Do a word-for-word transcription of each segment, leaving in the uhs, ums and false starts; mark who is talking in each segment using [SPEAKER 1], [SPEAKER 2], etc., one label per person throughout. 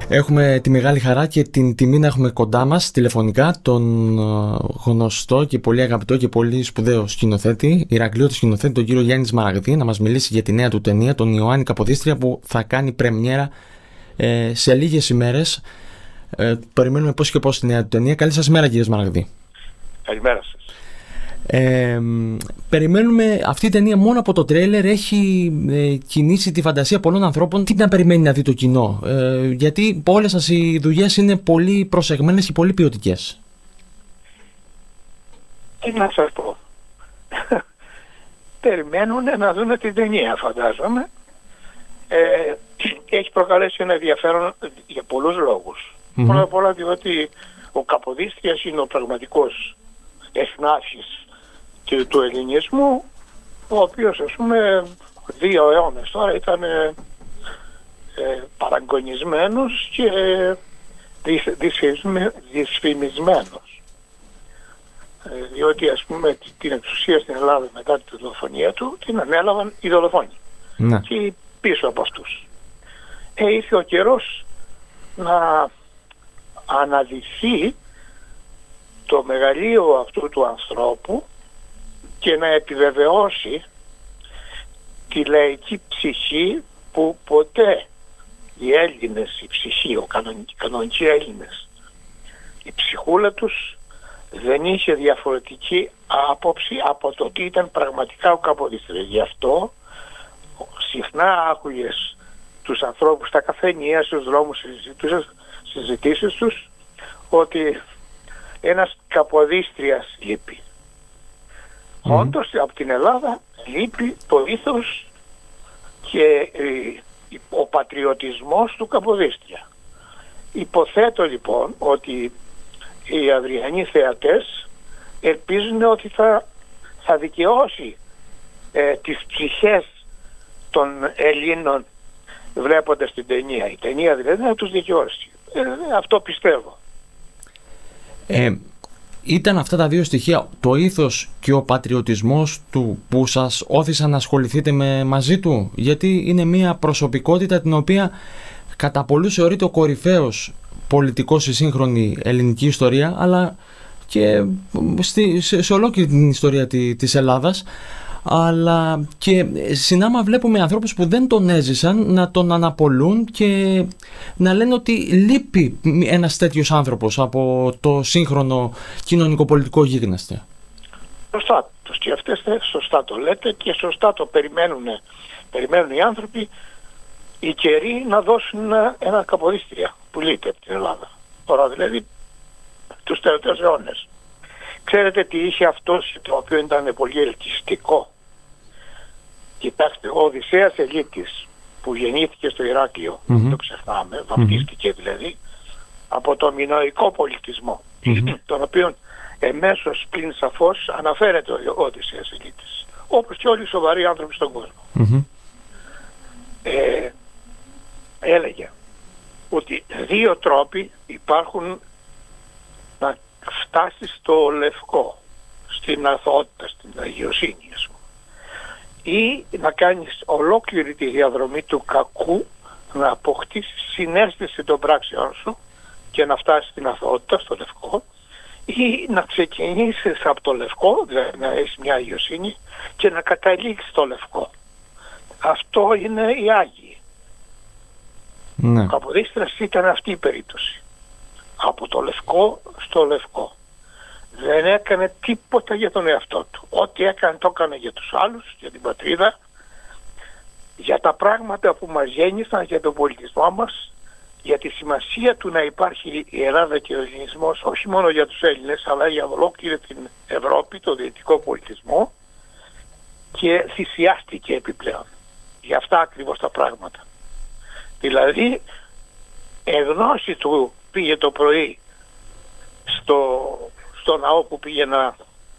[SPEAKER 1] Έχουμε τη μεγάλη χαρά και την τιμή να έχουμε κοντά μας τηλεφωνικά τον γνωστό και πολύ αγαπητό και πολύ σπουδαίο σκηνοθέτη, Ηρακλήωτο σκηνοθέτη, τον κύριο Γιάννη Σμαραγδή, να μας μιλήσει για τη νέα του ταινία, τον Ιωάννη Καποδίστρια, που θα κάνει πρεμιέρα ε, σε λίγες ημέρες. Ε, περιμένουμε πώς και πώς τη νέα του ταινία. Καλή σας μέρα, κύριε Σμαραγδή.
[SPEAKER 2] Καλημέρα σας.
[SPEAKER 1] Ε, περιμένουμε αυτή η ταινία. Μόνο από το τρέιλερ έχει ε, κινήσει τη φαντασία πολλών ανθρώπων. Τι να περιμένει να δει το κοινό, ε, γιατί όλες σας οι δουλειές είναι πολύ προσεγμένες και πολύ ποιοτικές.
[SPEAKER 2] Τι να σας πω. Περιμένουν να δουν την ταινία, φαντάζομαι. Ε, έχει προκαλέσει ένα ενδιαφέρον για πολλούς λόγους. Mm-hmm. Πρώτα απ' όλα διότι ο Καποδίστριας είναι ο πραγματικός εθνάρχης του ελληνισμού, ο οποίος, ας πούμε, δύο αιώνες τώρα ήταν ε, ε, παραγκονισμένος και δυσφημισμένος. Ε, διότι, ας πούμε, την εξουσία στην Ελλάδα μετά τη δολοφονία του την ανέλαβαν οι δολοφόνοι.
[SPEAKER 1] Ναι.
[SPEAKER 2] Και πίσω από αυτούς. Ε, ήρθε ο καιρός να αναδειχθεί το μεγαλείο αυτού του ανθρώπου και να επιβεβαιώσει τη λαϊκή ψυχή που ποτέ οι Έλληνες, η ψυχή, ο κανονικοί, κανονικοί Έλληνες, η ψυχούλα τους δεν είχε διαφορετική άποψη από το τι ήταν πραγματικά ο Καποδίστριας. Γι' αυτό συχνά άκουγες τους ανθρώπους στα καφενεία, στους δρόμους, στις συζητήσεις τους, ότι ένας Καποδίστριας λείπει. Mm. Όντως από την Ελλάδα λείπει το ήθος και ο πατριωτισμός του Καποδίστρια. Υποθέτω λοιπόν ότι οι αυριανοί θεατές ελπίζουν ότι θα, θα δικαιώσει ε, τις ψυχές των Ελλήνων βλέποντας την ταινία. Η ταινία δηλαδή να τους δικαιώσει. Ε, αυτό πιστεύω.
[SPEAKER 1] Ε, ήταν αυτά τα δύο στοιχεία, το ήθος και ο πατριωτισμός του, που σας όθησαν να ασχοληθείτε με, μαζί του? Γιατί είναι μια προσωπικότητα την οποία κατά πολλούς θεωρείται ο κορυφαίος πολιτικός στη σύγχρονη ελληνική ιστορία, αλλά και στη, σε, σε ολόκληρη την ιστορία τη, της Ελλάδας. Αλλά και συνάμα βλέπουμε ανθρώπους που δεν τον έζησαν να τον αναπολούν και να λένε ότι λείπει ένας τέτοιος άνθρωπος από το σύγχρονο κοινωνικο-πολιτικό γίγνεσθε.
[SPEAKER 2] Σωστά το σκέφτεστε, σωστά το λέτε και σωστά το περιμένουν, περιμένουν οι άνθρωποι, οι καιροί να δώσουν ένα, ένα Καποδίστρια που λείπει από την Ελλάδα. Τώρα δηλαδή τους τελευταίους αιώνες. Ξέρετε τι είχε αυτός, το οποίο ήταν πολύ ελκυστικό? Κοιτάξτε, ο Οδυσσέας Ελίτης που γεννήθηκε στο Ηράκλειο, mm-hmm. το ξεχνάμε, βαπτίστηκε δηλαδή, από το μινωικό πολιτισμό, mm-hmm. τον οποίο εμέσως πλην σαφώς αναφέρεται ο Οδυσσέας Ελίτης, όπως και όλοι οι σοβαροί άνθρωποι στον κόσμο. Mm-hmm. Ε, έλεγε ότι δύο τρόποι υπάρχουν να φτάσει στο λευκό, στην αθωότητα, στην αγιοσύνη, ας πούμε, ή να κάνεις ολόκληρη τη διαδρομή του κακού, να αποκτήσεις συναίσθηση των πράξεων σου και να φτάσεις στην αθωότητα, στο λευκό, ή να ξεκινήσεις από το λευκό, δηλαδή να έχεις μια αγιοσύνη και να καταλήξεις στο λευκό. Αυτό είναι οι Άγιοι. Ναι. Ο Καποδίστριας ήταν αυτή η περίπτωση. Από το λευκό στο λευκό. Δεν έκανε τίποτα για τον εαυτό του. Ό,τι έκανε το έκανε για τους άλλους, για την πατρίδα, για τα πράγματα που μας γέννησαν, για τον πολιτισμό μας, για τη σημασία του να υπάρχει η Ελλάδα και ο ελληνισμός όχι μόνο για τους Έλληνες, αλλά για ολόκληρη την Ευρώπη, το δυτικό πολιτισμό, και θυσιάστηκε επιπλέον για αυτά ακριβώς τα πράγματα. Δηλαδή, εγνώση του πήγε το πρωί στο, στο ναό που πήγε να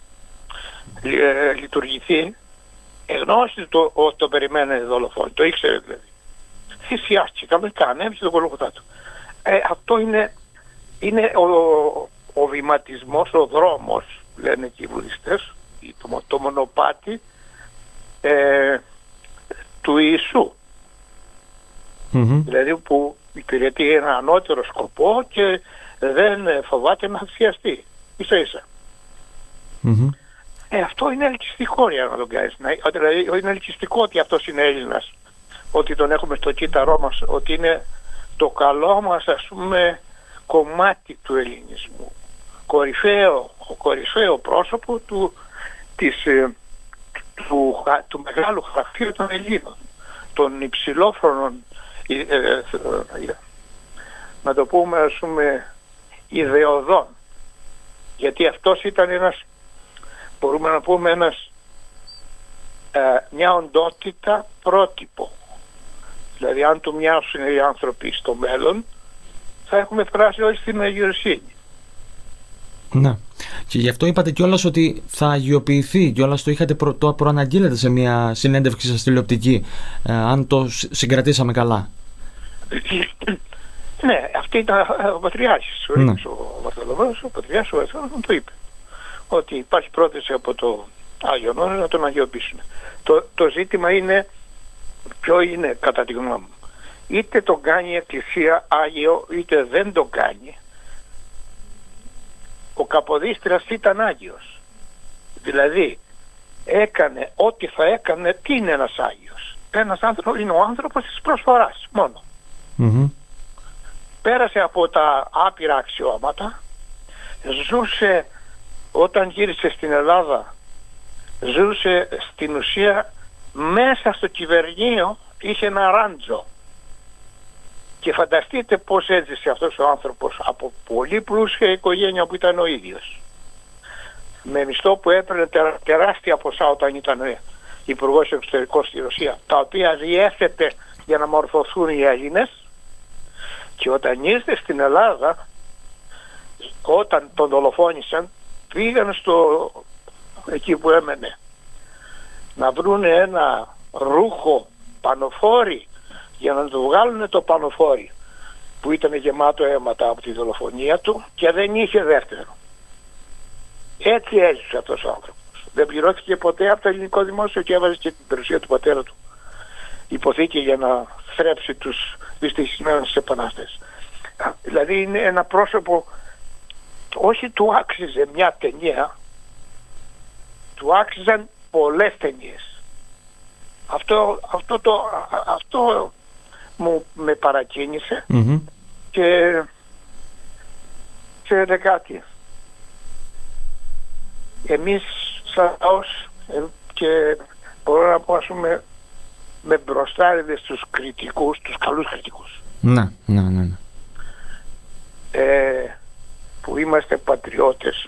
[SPEAKER 2] ε, λειτουργηθεί, εγνώση του ότι το περιμένει δολοφόνοι, το ήξερε δηλαδή. Θυσιάστηκε, ανέβησε τον Γολγοθά του. Ε, αυτό είναι, είναι ο, ο βηματισμός, ο δρόμος, λένε και οι βουδιστές, το, το μονοπάτι ε, του Ιησού. Mm-hmm. Δηλαδή που υπηρετεί ένα ανώτερο σκοπό και δεν φοβάται να θυσιαστεί. Ίσα ίσα.
[SPEAKER 1] Mm-hmm.
[SPEAKER 2] Ε, αυτό είναι ελκυστικό για να τον κάνεις. Δηλαδή είναι ελκυστικό ότι αυτός είναι Έλληνας, ότι τον έχουμε στο κύτταρό μας, ότι είναι το καλό μας, ας πούμε, κομμάτι του ελληνισμού. Κορυφαίο, κορυφαίο πρόσωπο του, της, του, του μεγάλου χαρακτήρα των Ελλήνων, των υψηλόφρονων, ε, ε, ε, να το πούμε, ας πούμε, ιδεωδών. Γιατί αυτός ήταν ένας, μπορούμε να πούμε, ένας, ε, μια οντότητα πρότυπο. Δηλαδή αν του μοιάσουν οι άνθρωποι στο μέλλον, θα έχουμε φτάσει όλοι στην αγιοσύνη.
[SPEAKER 1] Ναι. Και γι' αυτό είπατε κιόλας ότι θα αγιοποιηθεί. Κιόλας το είχατε προ, το προαναγγείλετε σε μια συνέντευξη σας τηλεοπτική, ε, αν το συγκρατήσαμε καλά.
[SPEAKER 2] Ναι, αυτή ήταν ο Πατριάρχης, ο, ναι. ο Βαρθολομέος, ο Πατριάρχης, ο Βαρθολομέος το είπε. Ότι υπάρχει πρόταση από το Άγιο Νόρο να τον αγιοποιήσουν. Το, το ζήτημα είναι, ποιο είναι κατά τη γνώμη μου. Είτε τον κάνει η Εκκλησία Άγιο, είτε δεν τον κάνει. Ο Καποδίστριας ήταν Άγιος. Δηλαδή έκανε ό,τι θα έκανε. Τι είναι ένας Άγιος? Ένας άνθρωπος είναι ο άνθρωπος της προσφοράς μόνο.
[SPEAKER 1] Mm-hmm.
[SPEAKER 2] Πέρασε από τα άπειρα αξιώματα, ζούσε, όταν γύρισε στην Ελλάδα, ζούσε στην ουσία μέσα στο κυβερνείο, είχε ένα ράντζο. Και φανταστείτε πώς έζησε αυτός ο άνθρωπος από πολύ πλούσια οικογένεια που ήταν ο ίδιος. Με μισθό που έπαιρνε τεράστια ποσά όταν ήταν υπουργός εξωτερικός στη Ρωσία, τα οποία διέθετε για να μορφωθούν οι Έλληνες. Και όταν ήρθε στην Ελλάδα, όταν τον δολοφόνησαν, πήγαν στο, εκεί που έμενε, να βρουν ένα ρούχο πανοφόρι για να του βγάλουν το πανοφόρι που ήταν γεμάτο αίματα από τη δολοφονία του και δεν είχε δεύτερο. Έτσι έζησε αυτός ο άνθρωπος. Δεν πληρώθηκε ποτέ από το ελληνικό δημόσιο και έβαζε και την περιουσία του πατέρα του υποθήκη για να θρέψει τους δυστυχισμένους επανάστες. Δηλαδή είναι ένα πρόσωπο, όχι του άξιζε μια ταινία, του άξιζαν πολλές ταινίες. Αυτό, αυτό, το, αυτό μου με παρακίνησε mm-hmm. και ξέρετε κάτι, εμείς σαν λαός και μπορώ να πω, ας πούμε, με μπροστάριδες στους κριτικούς, τους καλούς κριτικούς.
[SPEAKER 1] Ναι, ναι, ναι. ναι.
[SPEAKER 2] Ε, που είμαστε πατριώτες,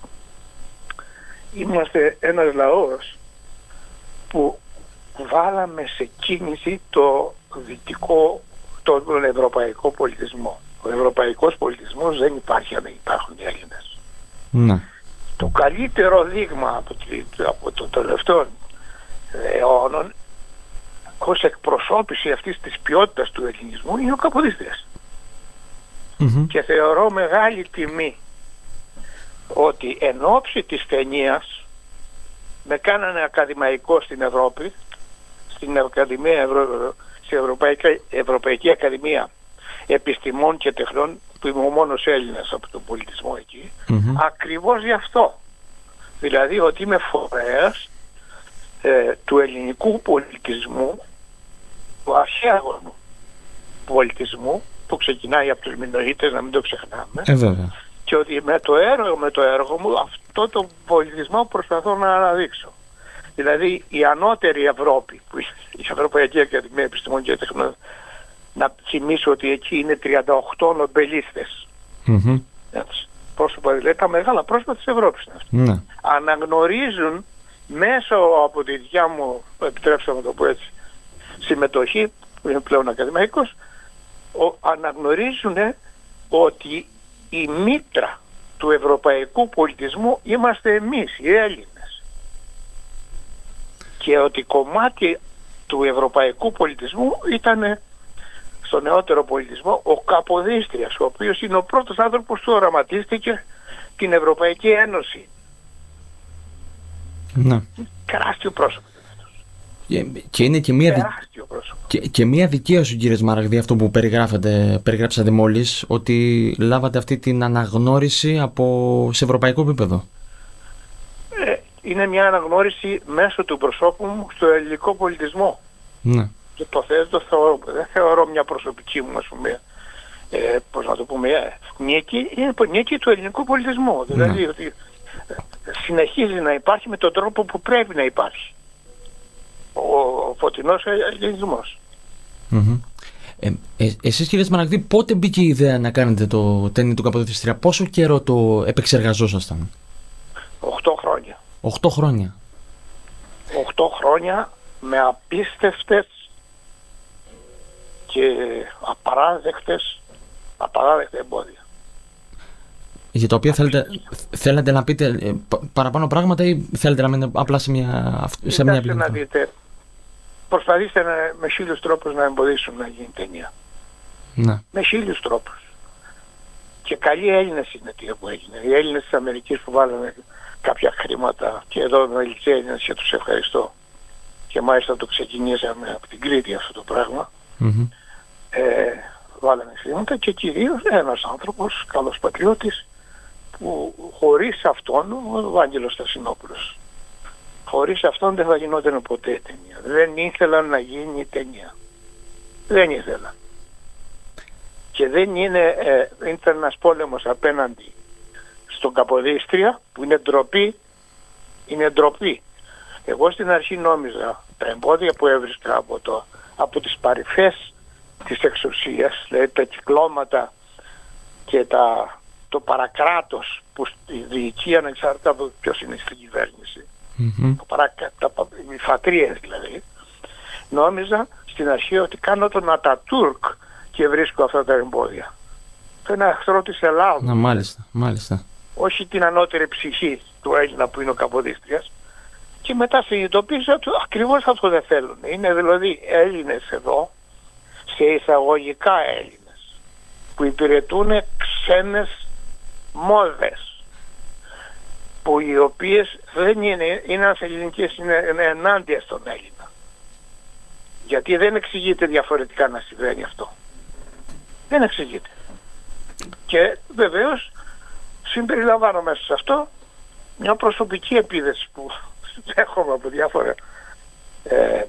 [SPEAKER 2] είμαστε ένας λαός που βάλαμε σε κίνηση το δυτικό, τον ευρωπαϊκό πολιτισμό. Ο ευρωπαϊκός πολιτισμός δεν υπάρχει αν δεν υπάρχουν οι Έλληνες.
[SPEAKER 1] Ναι.
[SPEAKER 2] Το καλύτερο δείγμα από, τη, από το τελευταίο αιώνων ως εκπροσώπηση αυτής της ποιότητας του ελληνισμού είναι ο Καποδίστριας. Mm-hmm. Και θεωρώ μεγάλη τιμή ότι εν ώψη της ταινίας με κάνανε ακαδημαϊκό στην Ευρώπη, στην Ακαδημία Ευρω... στην Ευρωπαϊκή... Ευρωπαϊκή Ακαδημία Επιστημών και Τεχνών, που είμαι ο μόνος Έλληνας από τον πολιτισμό εκεί, mm-hmm. ακριβώς γι' αυτό. Δηλαδή ότι είμαι φορέας ε, του ελληνικού πολιτισμού, του αρχαίου πολιτισμού που ξεκινάει από τους Μινωίτες, να μην το ξεχνάμε,
[SPEAKER 1] ε, βέβαια.
[SPEAKER 2] Και ότι με το έργο, με το έργο μου αυτό το πολιτισμό προσπαθώ να αναδείξω. Δηλαδή η ανώτερη Ευρώπη, που η Ευρωπαϊκή Ακαδημία Επιστημών και Τεχνών, να θυμίσω ότι εκεί είναι τριάντα οκτώ νομπελίστες.
[SPEAKER 1] Mm-hmm.
[SPEAKER 2] Πρόσωπα, δηλαδή τα μεγάλα πρόσωπα της Ευρώπης είναι αυτά. Mm. Αναγνωρίζουν μέσω από τη δικιά μου, επιτρέψτε να το πω έτσι, συμμετοχή, που είναι πλέον ακαδημαϊκός, αναγνωρίζουν ότι η μήτρα του ευρωπαϊκού πολιτισμού είμαστε εμείς οι Έλληνες και ότι κομμάτι του ευρωπαϊκού πολιτισμού ήταν στο νεότερο πολιτισμό ο Καποδίστριας, ο οποίος είναι ο πρώτος άνθρωπος που οραματίστηκε την Ευρωπαϊκή Ένωση.
[SPEAKER 1] Ναι.
[SPEAKER 2] Τεράστιο πρόσωπο.
[SPEAKER 1] Και, και είναι και μία, δι... και, και μία δικαίωση, κύριε Σμαραγδί, αυτό που περιγράφετε, περιγράψατε μόλις, ότι λάβατε αυτή την αναγνώριση από, σε ευρωπαϊκό επίπεδο.
[SPEAKER 2] Ε, είναι μια αναγνώριση μέσω του προσώπου μου στο ελληνικό πολιτισμό.
[SPEAKER 1] Ναι.
[SPEAKER 2] Και το θέτω, θεωρώ, δεν θεωρώ μια προσωπική μου, ας πούμε, ε, πώς να το πούμε, νίκη, είναι νίκη του ελληνικού πολιτισμού. Ναι. Δηλαδή ότι συνεχίζει να υπάρχει με τον τρόπο που πρέπει να υπάρχει. Ο φωτεινός ελληνισμός.
[SPEAKER 1] Mm-hmm. Ε, ε, εσείς, κύριε Σμαραγδί, πότε μπήκε η ιδέα να κάνετε το τέννη του Καποδίστρια? Πόσο καιρό το επεξεργαζόσασταν?
[SPEAKER 2] Οχτώ χρόνια.
[SPEAKER 1] Οχτώ χρόνια.
[SPEAKER 2] Οχτώ χρόνια με απίστευτες και απαράδεκτες, απαράδεκτα εμπόδια.
[SPEAKER 1] Για τα οποία θέλετε, θέλετε να πείτε ε, παραπάνω πράγματα ή θέλετε να μείνετε απλά σε μια, σε μια
[SPEAKER 2] πλήρη? Να δείτε, προσπαθήστε να, με χίλιους τρόπους να εμποδίσουν να γίνει ταινία.
[SPEAKER 1] Ναι. Με
[SPEAKER 2] χίλιους τρόπους. Και καλοί Έλληνες είναι τι που έγινε. Οι Έλληνες της Αμερικής που βάλανε κάποια χρήματα, και εδώ με ελιτσέ Έλληνες και τους ευχαριστώ. Και μάλιστα το ξεκινήσαμε από την Κρήτη αυτό το πράγμα.
[SPEAKER 1] Mm-hmm.
[SPEAKER 2] Ε, βάλανε χρήματα και κυρίως ένας άνθρωπος, καλός πατριώτης, που χωρίς αυτόν, ο Βάγγελος Στασινόπουλος, χωρίς αυτόν δεν θα γινόταν ποτέ ταινία. Δεν ήθελαν να γίνει ταινία. Δεν ήθελαν. Και δεν είναι, ε, ήταν ένας πόλεμος απέναντι στον Καποδίστρια, που είναι ντροπή, είναι ντροπή. Εγώ στην αρχή νόμιζα τα εμπόδια που έβρισκα από, το, από τις παρυφές της εξουσίας, δηλαδή τα κυκλώματα και τα, το παρακράτος που διοικεί ανεξάρτητα από ποιος είναι στην κυβέρνηση, mm-hmm. το παρακα, τα, οι φατρίες δηλαδή, νόμιζα στην αρχή ότι κάνω τον Ατατούρκ και βρίσκω αυτά τα εμπόδια. Το είναι εχθρό της Ελλάδας.
[SPEAKER 1] Να, μάλιστα, μάλιστα.
[SPEAKER 2] Όχι την ανώτερη ψυχή του Έλληνα που είναι ο Καποδίστριας. Και μετά συνειδητοποίησα ότι ακριβώς αυτό δεν θέλουν. Είναι δηλαδή Έλληνες εδώ, σε εισαγωγικά Έλληνες, που υπηρετούν ξένες μόδες, που οι οποίες δεν είναι, είναι ανθελληνικές, είναι, είναι ενάντια στον Έλληνα. Γιατί δεν εξηγείται διαφορετικά να συμβαίνει αυτό. Δεν εξηγείται. Και βεβαίως συμπεριλαμβάνω μέσα σε αυτό μια προσωπική επίδεση που έχουμε από διάφορα ε,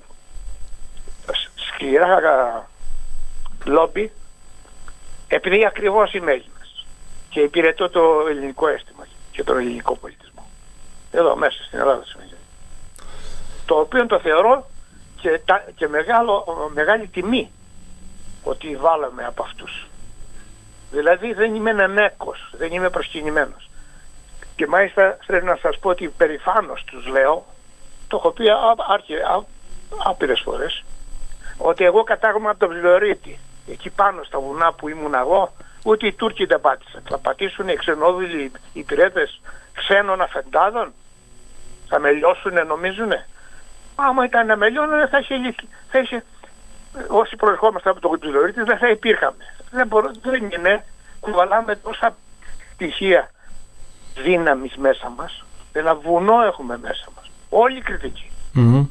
[SPEAKER 2] σκληρά λόμπι, επειδή ακριβώς είμαι Έλληνας και υπηρετώ το ελληνικό αίσθημα και τον ελληνικό πολιτισμό εδώ μέσα στην Ελλάδα σημαίνει. Το οποίο το θεωρώ και, τα, και μεγάλο, μεγάλη τιμή ότι βάλαμε από αυτούς. Δηλαδή δεν είμαι ενέκος, δεν είμαι προσκυνημένος. Και μάλιστα θέλω να σας πω ότι περηφάνως τους λέω, το έχω πει άπειρες φορές, ότι εγώ κατάγομαι από τον Ψιλορίτη. Εκεί πάνω στα βουνά που ήμουν εγώ, ούτε οι Τούρκοι δεν πάτησαν. Θα πατήσουν οι ξενόδουλοι υπηρέτες ξένων αφεντάδων, θα με λιώσουνε νομίζουνε. Άμα ήταν να με λιώνουν θα είχε, θα είχε, όσοι προερχόμαστε από τον Ψιλορίτη δεν θα υπήρχαμε. Δεν, μπορώ, δεν είναι, κουβαλάμε τόσα στοιχεία δύναμης μέσα μας, ένα βουνό έχουμε μέσα μας. Όλη η κριτική. Mm-hmm.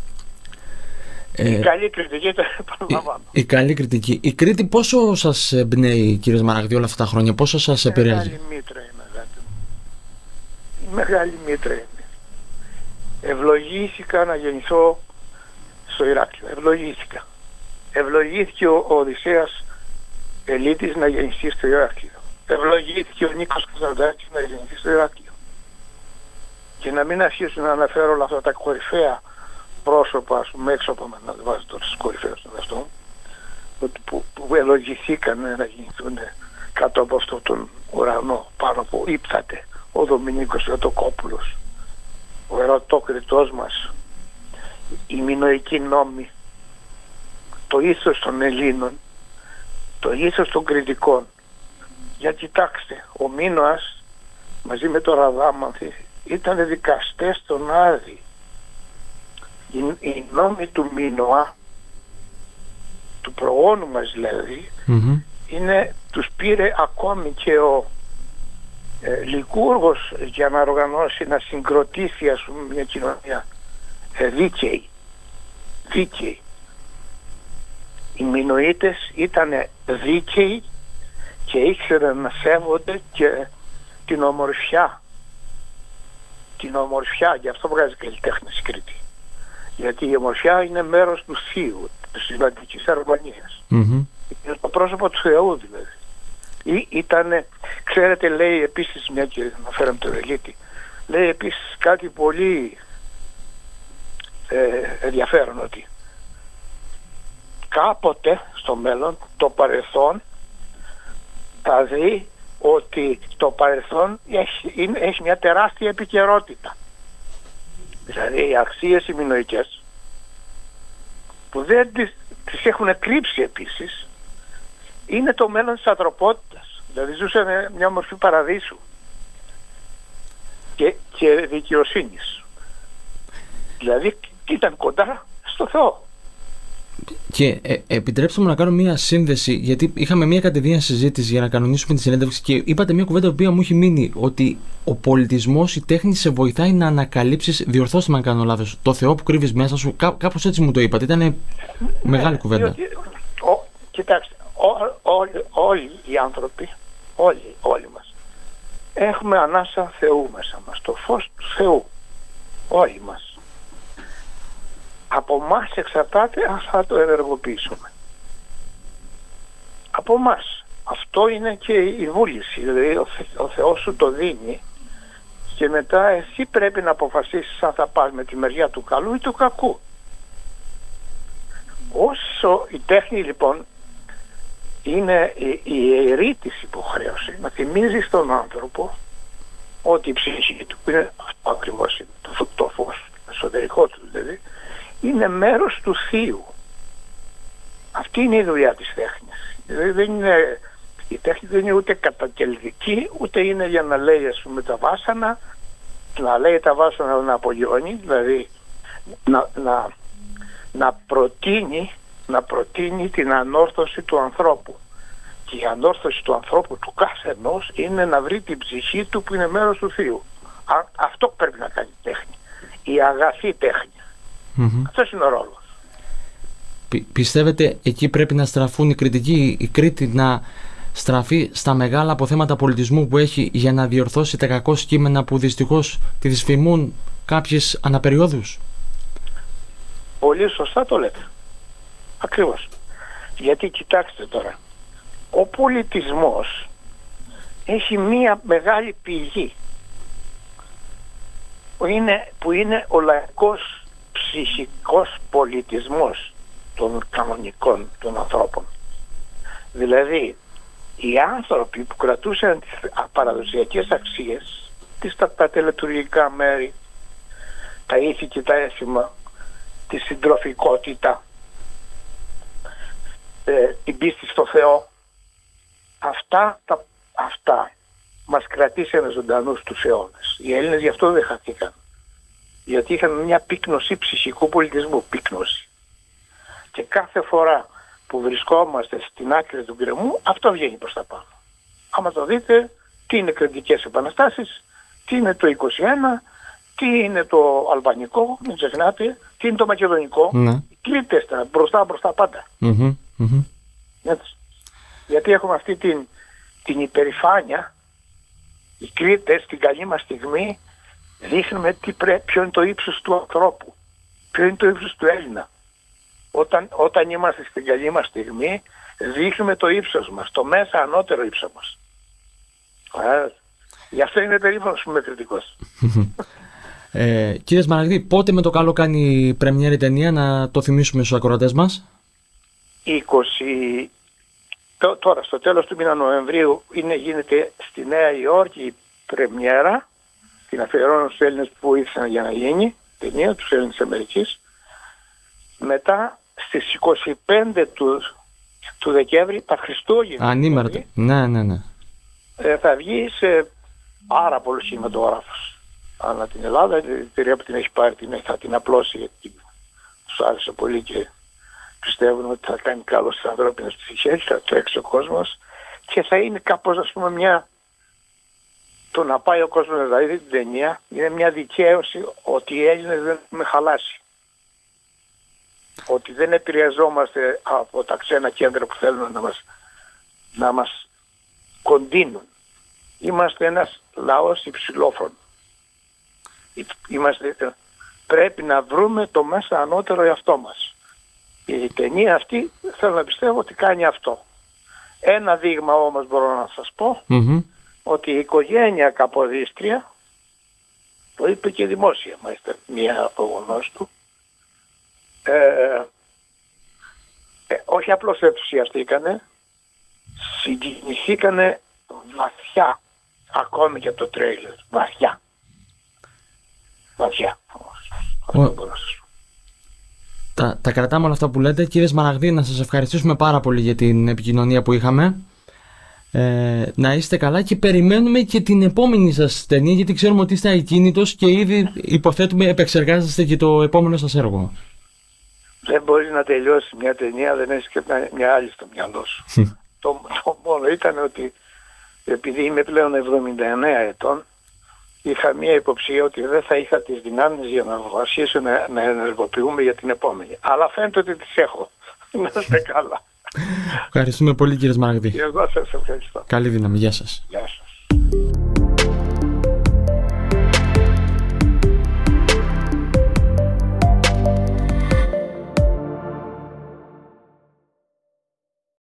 [SPEAKER 2] Η ε, καλή κριτική το επαναλαμβάνω.
[SPEAKER 1] Η, η καλή κριτική. Η Κρήτη πόσο σας εμπνέει, κύριε Σμαραγδί, όλα αυτά τα χρόνια, πόσο σας επηρεάζει?
[SPEAKER 2] Μεγάλη μήτρα είναι, αγάπη μου. Η μεγάλη μήτρα είναι. Ευλογήθηκα να γεννηθώ στο Ηράκλειο. Ευλογήθηκα. Ευλογήθηκε ο, ο Οδυσσέας Ελίτης να γεννηθεί στο Ηράκλειο. Ευλογήθηκε ο Νίκος Κωνσταντάκης να γεννηθεί στο Ηράκλειο. Και να μην αρχίσουν να αναφέρω όλα αυτά τα κορυφαία πρόσωπα, ας πούμε, έξω από μένα, να βάζω τώρα στις κορυφαίες στον εαυτό μου, που, που ευλογηθήκαν να γεννηθούν κάτω από αυτόν τον ουρανό, πάνω που ύπθατε ο Δομηνίκος Ιωτοκόπουλος, ο ερωτόκριτός μας, η μινοϊκή νόμη, το ήθος των Ελλήνων, το ήθος των Κρητικών. Για κοιτάξτε, ο Μίνωας μαζί με τον Ραδάμανθη ήταν δικαστές στον Άδη. Οι, οι νόμοι του Μίνωα, του προγόνου μας δηλαδή, mm-hmm. είναι, τους πήρε ακόμη και ο ε, Λικούργος για να οργανώσει, να συγκροτήσει, ας πούμε, μια κοινωνία ε, δίκαιη. δίκαιοι. Οι Μινωίτες ήταν δίκαιοι και ήξεραν να σέβονται και την ομορφιά. Την ομορφιά, γι' αυτό βγάζει καλλιτέχνης η Κρήτη. Γιατί η ομορφιά είναι μέρος του θείου, της Ιλλαντικής Αρμονίας.
[SPEAKER 1] Mm-hmm.
[SPEAKER 2] Είναι το πρόσωπο του Θεού δηλαδή. Ή, ήτανε, ξέρετε, λέει επίσης, μια και αναφέραμε το Ρελίτη, λέει επίσης κάτι πολύ ε, ενδιαφέρον, ότι κάποτε στο μέλλον το παρελθόν θα δει ότι το παρελθόν έχει, είναι, έχει μια τεράστια επικαιρότητα. Δηλαδή οι αξίες οι μινωικές που δεν τις, τις έχουν κρύψει επίσης, είναι το μέλλον της ανθρωπότητας. Δηλαδή ζούσαν μια μορφή παραδείσου και, και δικαιοσύνης. Δηλαδή ήταν κοντά στο Θεό.
[SPEAKER 1] Και ε, επιτρέψτε μου να κάνω μια σύνδεση, γιατί είχαμε μια κατηδίαν συζήτηση για να κανονίσουμε τη συνέντευξη και είπατε μια κουβέντα που μου έχει μείνει, ότι ο πολιτισμός, η τέχνη σε βοηθάει να ανακαλύψεις, διορθώστε με αν κάνω λάθος, το Θεό που κρύβεις μέσα σου. Κά, κάπως έτσι μου το είπατε, ήταν ναι, μεγάλη κουβέντα.
[SPEAKER 2] Διότι, ο, κοιτάξτε, ό, ό, όλοι οι άνθρωποι, όλοι, όλοι μας, έχουμε ανάσα Θεού μέσα μας, το φως του Θεού, όλοι μας. Από μας εξαρτάται αν θα το ενεργοποιήσουμε. Από μας. Αυτό είναι και η βούληση. Δηλαδή ο, Θε, ο Θεός σου το δίνει και μετά εσύ πρέπει να αποφασίσεις αν θα πας με τη μεριά του καλού ή του κακού. Όσο η τέχνη λοιπόν είναι η, η ιερή της υποχρέωση να θυμίζει στον άνθρωπο ότι η ψυχή του, που είναι αυτό ακριβώς το, το φως, το εσωτερικό του δηλαδή, είναι μέρος του θείου. Αυτή είναι η δουλειά της τέχνης. Δηλαδή δεν είναι, η τέχνη δεν είναι ούτε κατακελδική, ούτε είναι για να λέει, ας πούμε, τα βάσανα, να λέει τα βάσανα να απογειώνει, δηλαδή να, να, να, προτείνει, να προτείνει την ανόρθωση του ανθρώπου. Και η ανόρθωση του ανθρώπου, του κάθε ενός, είναι να βρει την ψυχή του που είναι μέρος του θείου. Α, αυτό πρέπει να κάνει η τέχνη. Η αγαθή τέχνη. Mm-hmm. Αυτός είναι ο ρόλος.
[SPEAKER 1] Πι, πιστεύετε εκεί πρέπει να στραφούν οι κριτικοί, η Κρήτη να στραφεί στα μεγάλα αποθέματα πολιτισμού που έχει για να διορθώσει τα κακό κείμενα που δυστυχώς τη δυσφημούν κάποιες αναπεριόδους?
[SPEAKER 2] Πολύ σωστά το λέτε. Ακριβώς. Γιατί κοιτάξτε τώρα, ο πολιτισμός έχει μία μεγάλη πηγή που είναι, που είναι ο λαϊκός ψυχικός πολιτισμός των κανονικών των ανθρώπων. Δηλαδή οι άνθρωποι που κρατούσαν τις παραδοσιακές αξίες, τις, τα, τα τελετουργικά μέρη, τα ήθη και τα έθιμα, τη συντροφικότητα, ε, την πίστη στο Θεό, αυτά, τα, αυτά μας κρατήσανε ζωντανούς τους αιώνες. Οι Έλληνες γι' αυτό δεν χαθήκαν. Γιατί είχαμε μια πύκνωση ψυχικού πολιτισμού, πύκνωση. Και κάθε φορά που βρισκόμαστε στην άκρη του γκρεμού, αυτό βγαίνει προς τα πάνω. Άμα το δείτε, τι είναι κριτικές επαναστάσεις, τι είναι το είκοσι ένα, τι είναι το αλβανικό, μην ξεχνάτε, τι είναι το μακεδονικό.
[SPEAKER 1] Ναι.
[SPEAKER 2] Οι Κρήτες τα μπροστά μπροστά πάντα.
[SPEAKER 1] Mm-hmm, mm-hmm.
[SPEAKER 2] Έτσι. Γιατί έχουμε αυτή την, την υπερηφάνεια, οι Κρήτες στην καλή μας στιγμή δείχνουμε τι πρέ, ποιο είναι το ύψος του ανθρώπου, ποιο είναι το ύψος του Έλληνα. Όταν, όταν είμαστε στην καλή μας στιγμή δείχνουμε το ύψος μας, το μέσα ανώτερο ύψος μας. Α, γι' αυτό είναι περίφανος που είμαι κριτικός.
[SPEAKER 1] ε, κύριε Σμαραγδί, πότε με το καλό κάνει πρεμιέρα η ταινία, να το θυμίσουμε στους ακροατές μας?
[SPEAKER 2] είκοσι Τώρα στο τέλος του μήνα Νοεμβρίου είναι, γίνεται στη Νέα Υόρκη η πρεμιέρα. Την αφιερώνω στους Έλληνες που βοήθησαν για να γίνει ταινία, τους Έλληνες της Αμερικής. Μετά στις είκοσι πέντε του, του Δεκέμβρη, τα Χριστούγεννα,
[SPEAKER 1] ανήμερα, ναι, ναι, ναι.
[SPEAKER 2] Ε, θα βγει σε πάρα πολλούς κινηματογράφους ανά την Ελλάδα. Η εταιρεία που την έχει πάρει την, θα την απλώσει, γιατί τους άρεσε πολύ και πιστεύουν ότι θα κάνει καλό στις ανθρώπινες ψυχές, θα τρέξει ο κόσμος και θα είναι κάπως, ας πούμε, μια... Το να πάει ο κόσμος να δει την ταινία είναι μια δικαίωση ότι οι Έλληνες δεν έχουμε χαλάσει. ότι δεν επηρεαζόμαστε από τα ξένα κέντρα που θέλουν να μας, να μας κοντίνουν. Είμαστε ένας λαός υψηλόφρον. Είμαστε, πρέπει να βρούμε το μέσα ανώτερο εαυτό μας. Η ταινία αυτή θέλω να πιστεύω ότι κάνει αυτό. Ένα δείγμα όμως μπορώ να σας πω, mm-hmm. ότι η οικογένεια Καποδίστρια, το είπε και δημόσια, μάλιστα μία απογονός του, ε, ε, όχι απλώς ενθουσιαστήκανε, συγκινηθήκανε βαθιά, ακόμη και από το τρέιλερ, βαθιά. Βαθιά. Αυτό μπορώ να σας πω.
[SPEAKER 1] Τα, τα κρατάμε όλα αυτά που λέτε. Κύριε Σμαραγδή, να σας ευχαριστήσουμε πάρα πολύ για την επικοινωνία που είχαμε. Ε, να είστε καλά και περιμένουμε και την επόμενη σας ταινία, γιατί ξέρουμε ότι είστε ακίνητος και ήδη υποθέτουμε επεξεργάζεστε και το επόμενο σας έργο.
[SPEAKER 2] Δεν μπορεί να τελειώσει μια ταινία, δεν έχεις και μια άλλη στο μυαλό σου. το, το μόνο ήταν ότι επειδή είμαι πλέον εβδομήντα εννέα ετών, είχα μια υποψία ότι δεν θα είχα τις δυνάμεις για να αρχίσω να, να ενεργοποιούμε για την επόμενη. Αλλά φαίνεται ότι τις έχω. Να είστε καλά.
[SPEAKER 1] Ευχαριστούμε πολύ, κύριε Σμαραγδί.
[SPEAKER 2] Και εγώ σας ευχαριστώ.
[SPEAKER 1] Καλή δύναμη. Γεια σας.
[SPEAKER 2] Γεια σας.